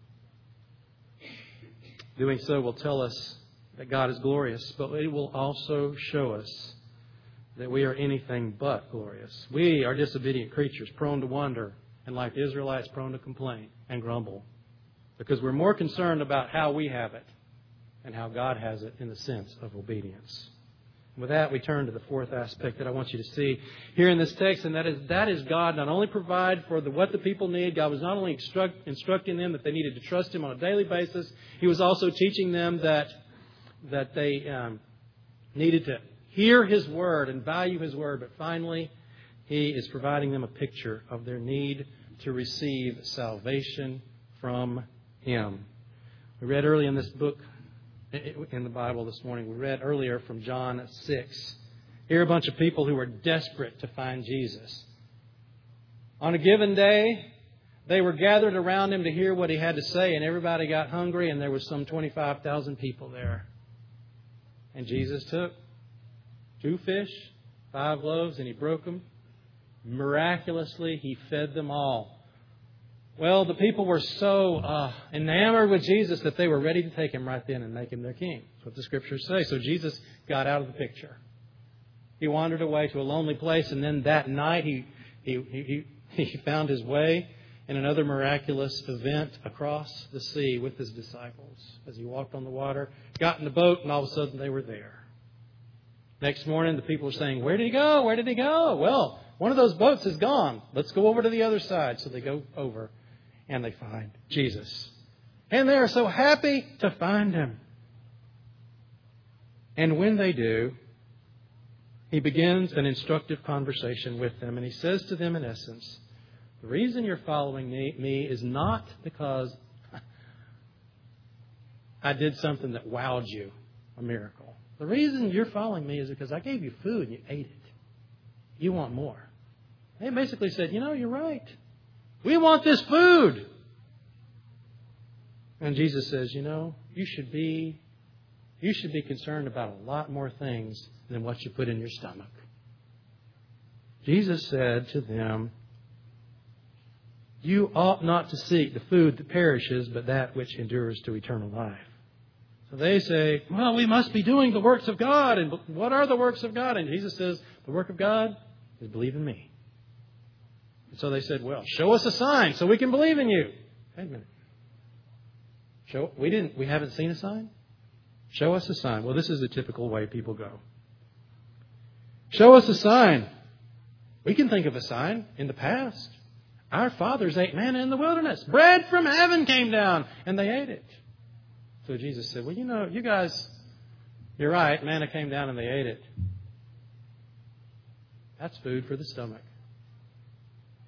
Doing so will tell us that God is glorious, but it will also show us that we are anything but glorious. We are disobedient creatures, prone to wander, and like the Israelites, prone to complain and grumble, because we're more concerned about how we have it and how God has it in the sense of obedience. With that, we turn to the fourth aspect that I want you to see here in this text, and that is that is God not only provide for the, what the people need. God was not only instruct, instructing them that they needed to trust Him on a daily basis. He was also teaching them that that they um, needed to hear His Word and value His Word. But finally, He is providing them a picture of their need to receive salvation from Him. We read early in this book, in the Bible this morning, we read earlier from John six. Here are a bunch of people who were desperate to find Jesus. On a given day, they were gathered around Him to hear what He had to say, and everybody got hungry, and there was some twenty-five thousand people there. And Jesus took two fish, five loaves, and He broke them. Miraculously, He fed them all. Well, the people were so uh, enamored with Jesus that they were ready to take Him right then and make Him their king. That's what the Scriptures say. So Jesus got out of the picture. He wandered away to a lonely place, and then that night He he he, he found His way in another miraculous event across the sea with His disciples. As He walked on the water, got in the boat, and all of a sudden they were there. Next morning, the people were saying, "Where did He go? Where did He go?" Well, one of those boats is gone. Let's go over to the other side. So they go over. And they find Jesus. And they are so happy to find Him. And when they do, He begins an instructive conversation with them. And He says to them, in essence, the reason you're following me, me is not because I did something that wowed you, a miracle. The reason you're following me is because I gave you food and you ate it. You want more. They basically said, you know, you're right. We want this food. And Jesus says, you know, you should be you should be concerned about a lot more things than what you put in your stomach. Jesus said to them, you ought not to seek the food that perishes, but that which endures to eternal life. So they say, well, we must be doing the works of God. And what are the works of God? And Jesus says, the work of God is believe in me. And so they said, well, show us a sign so we can believe in you. Wait a minute. Show, we didn't, we haven't seen a sign? Show us a sign. Well, this is the typical way people go. Show us a sign. We can think of a sign in the past. Our fathers ate manna in the wilderness. Bread from heaven came down and they ate it. So Jesus said, well, you know, you guys, you're right. Manna came down and they ate it. That's food for the stomach.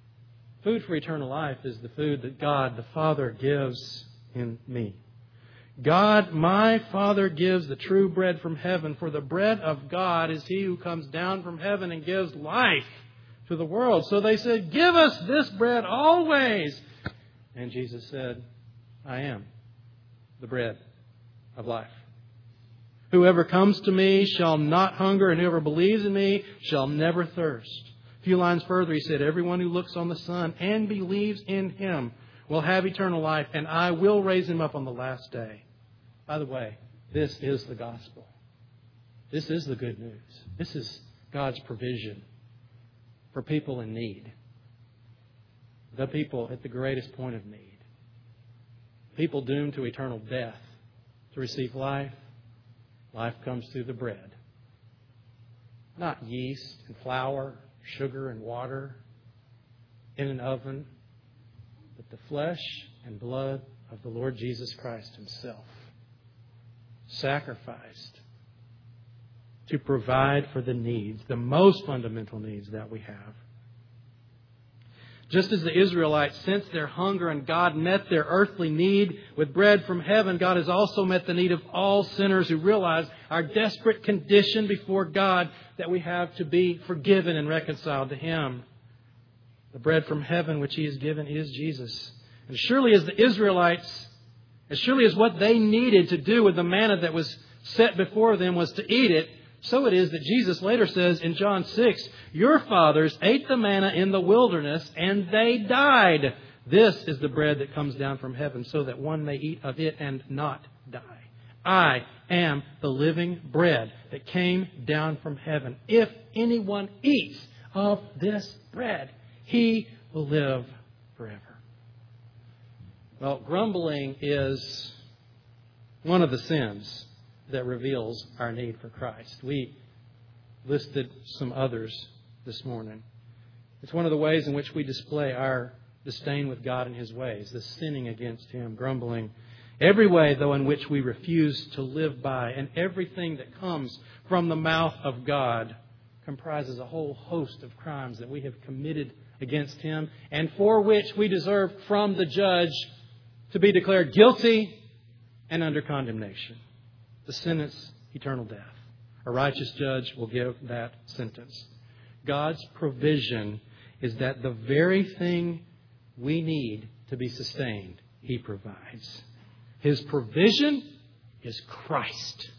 Food for eternal life is the food that God the Father gives in me. God, my Father, gives the true bread from heaven, for the bread of God is He who comes down from heaven and gives life to the world. So they said, give us this bread always. And Jesus said, I am the bread of life. Whoever comes to me shall not hunger, and whoever believes in me shall never thirst. A few lines further, He said, everyone who looks on the Son and believes in Him will have eternal life, and I will raise him up on the last day. By the way, this is the gospel. This is the good news. This is God's provision for people in need. The people at the greatest point of need. People doomed to eternal death. To receive life, life comes through the bread. Not yeast and flour, sugar and water in an oven, but the flesh and blood of the Lord Jesus Christ Himself, sacrificed to provide for the needs, the most fundamental needs that we have. Just as the Israelites sensed their hunger and God met their earthly need with bread from heaven, God has also met the need of all sinners who realize our desperate condition before God, that we have to be forgiven and reconciled to Him. The bread from heaven which He has given is Jesus. And surely as the Israelites, as surely as what they needed to do with the manna that was set before them was to eat it, so it is that Jesus later says in John six, your fathers ate the manna in the wilderness and they died. This is the bread that comes down from heaven, so that one may eat of it and not die. I am the living bread that came down from heaven. If anyone eats of this bread, he will live forever. Well, grumbling is one of the sins that reveals our need for Christ. We listed some others this morning. It's one of the ways in which we display our disdain with God and His ways, the sinning against Him, grumbling. Every way, though, in which we refuse to live by, and everything that comes from the mouth of God comprises a whole host of crimes that we have committed against Him, and for which we deserve from the judge to be declared guilty and under condemnation. The sentence, eternal death. A righteous judge will give that sentence. God's provision is that the very thing we need to be sustained, He provides. His provision is Christ.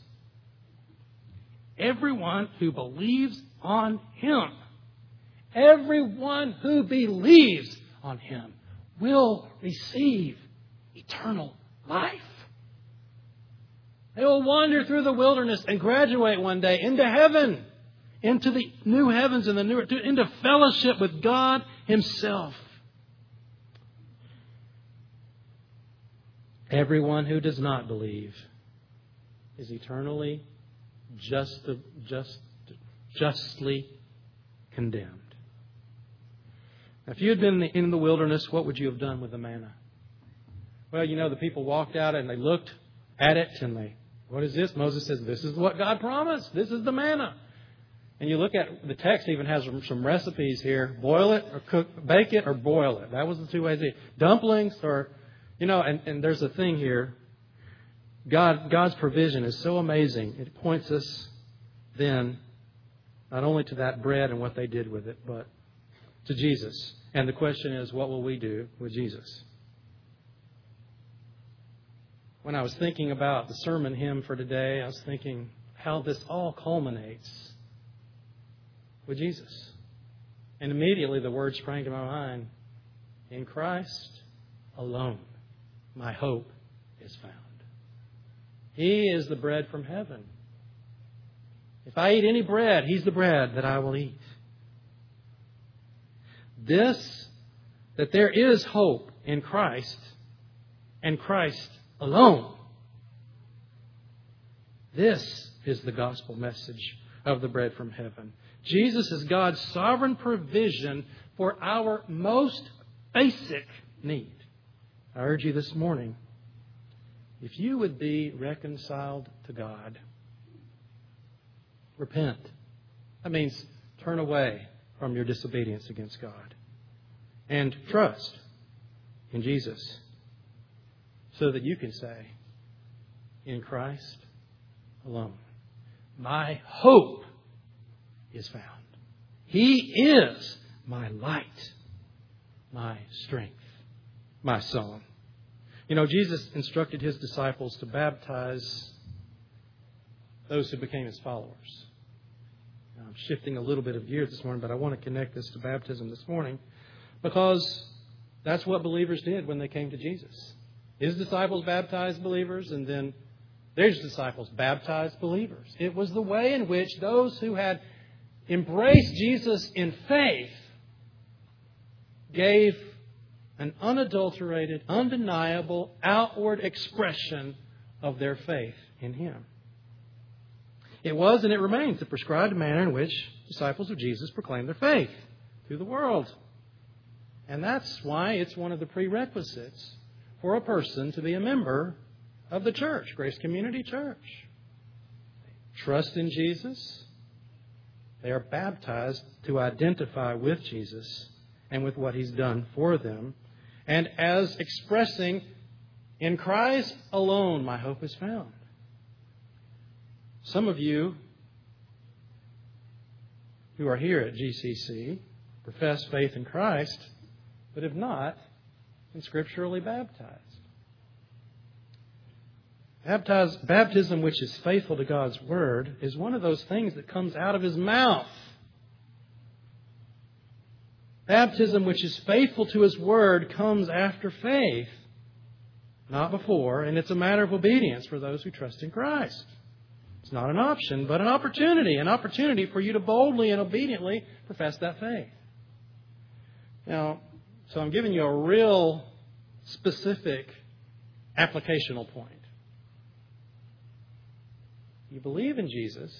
Everyone who believes on Him, everyone who believes on Him will receive eternal life. They will wander through the wilderness and graduate one day into heaven, into the new heavens and the new earth, into fellowship with God Himself. Everyone who does not believe is eternally just, just, justly condemned. Now, if you had been in the wilderness, what would you have done with the manna? Well, you know, the people walked out and they looked at it and they, what is this? Moses says, this is what God promised. This is the manna. And you look at, the text even has some recipes here. Boil it or cook, bake it or boil it. That was the two ways. Dumplings or, you know, and, and there's a thing here. God, God's provision is so amazing. It points us then not only to that bread and what they did with it, but to Jesus. And the question is, what will we do with Jesus? When I was thinking about the sermon hymn for today, I was thinking how this all culminates with Jesus. And immediately the words sprang to my mind, in Christ alone my hope is found. He is the bread from heaven. If I eat any bread, He's the bread that I will eat. This, that there is hope in Christ and Christ alone. This is the gospel message of the bread from heaven. Jesus is God's sovereign provision for our most basic need. I urge you this morning, if you would be reconciled to God, repent. That means turn away from your disobedience against God and trust in Jesus, so that you can say, in Christ alone. My hope is found. He is my light, my strength, my song. You know, Jesus instructed His disciples to baptize those who became His followers. Now, I'm shifting a little bit of gears this morning, but I want to connect this to baptism this morning because that's what believers did when they came to Jesus. His disciples baptized believers, and then their disciples baptized believers. It was the way in which those who had embraced Jesus in faith gave an unadulterated, undeniable, outward expression of their faith in Him. It was and it remains the prescribed manner in which disciples of Jesus proclaim their faith to the world. And that's why it's one of the prerequisites for a person to be a member of the church, Grace Community Church. Trust in Jesus. They are baptized to identify with Jesus and with what He's done for them. And as expressing, in Christ alone my hope is found. Some of you who are here at G C C profess faith in Christ, but have not been scripturally baptized. Baptize, baptism which is faithful to God's Word is one of those things that comes out of His mouth. Baptism which is faithful to His Word comes after faith, not before, and it's a matter of obedience for those who trust in Christ. It's not an option, but an opportunity, an opportunity for you to boldly and obediently profess that faith. Now, so I'm giving you a real specific applicational point. You believe in Jesus,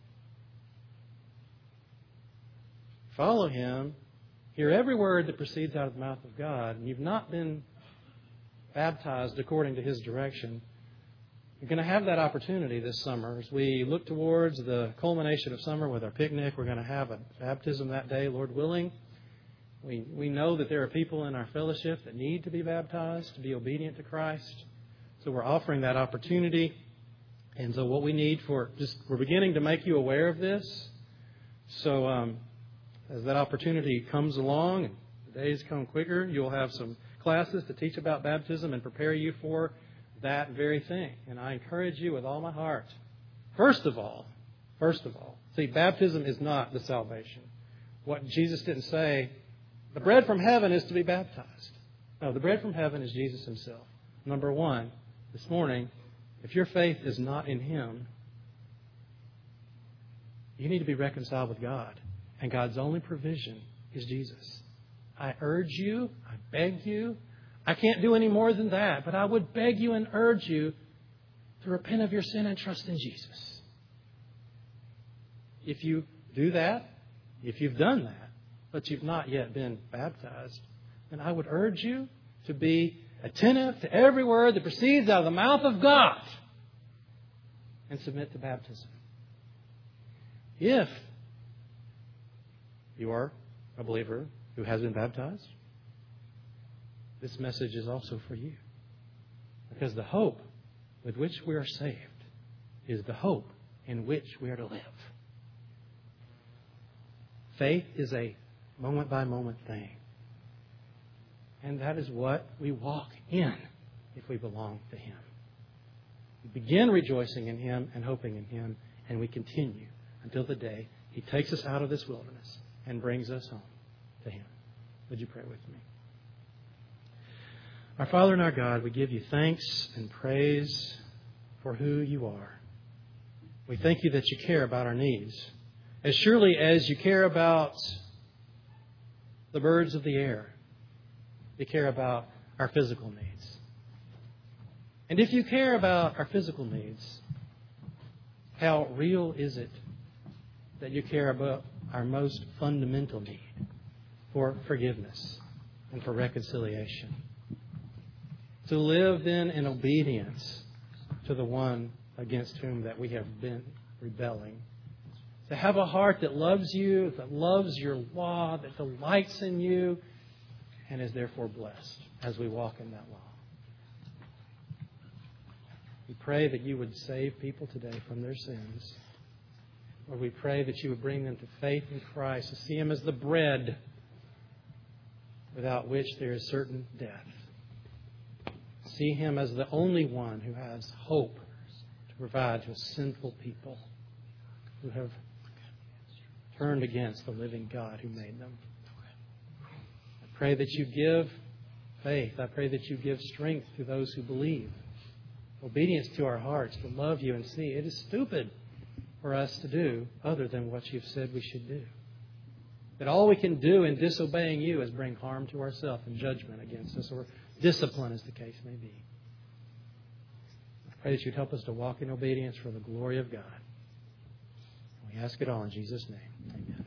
follow Him, hear every word that proceeds out of the mouth of God, and you've not been baptized according to His direction, you're going to have that opportunity this summer. As we look towards the culmination of summer with our picnic, we're going to have a baptism that day, Lord willing. We, we know that there are people in our fellowship that need to be baptized, to be obedient to Christ. So we're offering that opportunity. And so what we need for, just we're beginning to make you aware of this. So um, as that opportunity comes along and the days come quicker, you'll have some classes to teach about baptism and prepare you for that very thing. And I encourage you with all my heart. First of all, first of all, see, baptism is not the salvation. What Jesus didn't say, the bread from heaven is to be baptized. No, the bread from heaven is Jesus Himself. Number one, this morning, if your faith is not in Him, you need to be reconciled with God. And God's only provision is Jesus. I urge you, I beg you, I can't do any more than that, but I would beg you and urge you to repent of your sin and trust in Jesus. If you do that, if you've done that, but you've not yet been baptized, then I would urge you to be attentive to every word that proceeds out of the mouth of God and submit to baptism. If you are a believer who has been baptized, this message is also for you. Because the hope with which we are saved is the hope in which we are to live. Faith is a moment-by-moment thing. And that is what we walk in if we belong to Him. We begin rejoicing in Him and hoping in Him, and we continue until the day He takes us out of this wilderness and brings us home to Him. Would you pray with me? Our Father and our God, we give You thanks and praise for who You are. We thank You that You care about our needs. As surely as You care about the birds of the air, You care about our physical needs. And if You care about our physical needs, how real is it that You care about our most fundamental need for forgiveness and for reconciliation? To live then in obedience to the one against whom that we have been rebelling. To have a heart that loves You, that loves Your law, that delights in You, and is therefore blessed as we walk in that law. We pray that you would save people today from their sins. Lord, we pray that you would bring them to faith in Christ, to see Him as the bread without which there is certain death. See Him as the only one who has hope to provide to a sinful people who have turned against the living God who made them. I pray that you give faith. I pray that you give strength to those who believe. Obedience to our hearts to love you and see. It is stupid for us to do other than what you've said we should do. That all we can do in disobeying you is bring harm to ourselves and judgment against us, or discipline as the case may be. I pray that you'd help us to walk in obedience for the glory of God. We ask it all in Jesus' name. Amen.